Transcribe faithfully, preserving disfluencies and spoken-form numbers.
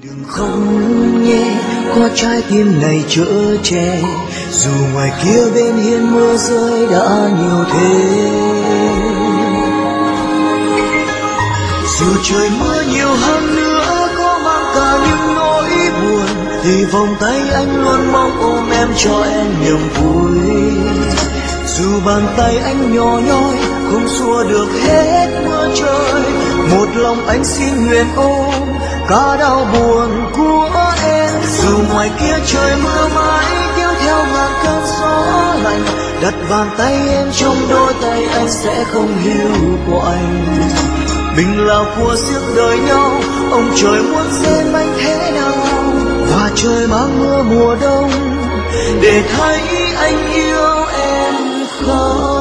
Đừng khóc nhé, có trái tim này chở che, dù ngoài kia bên hiên mưa rơi đã nhiều thế. Dù trời mưa nhiều hơn nữa, có mang cả những nỗi buồn, thì vòng tay anh luôn mong ôm em cho em niềm vui. Dù bàn tay anh nhỏ nhoi không xua được hết mưa trời, một lòng anh xin nguyện ôm cả đau buồn của em. Dù ngoài kia trời mưa mãi kéo theo ngàn cơn gió lạnh, đặt bàn tay em trong đôi tay anh sẽ không hiu quạnh. Mình là của riêng đời nhau, ông trời muốn xem anh thế nào, và trời mang mưa mùa đông để thấy anh yêu em không.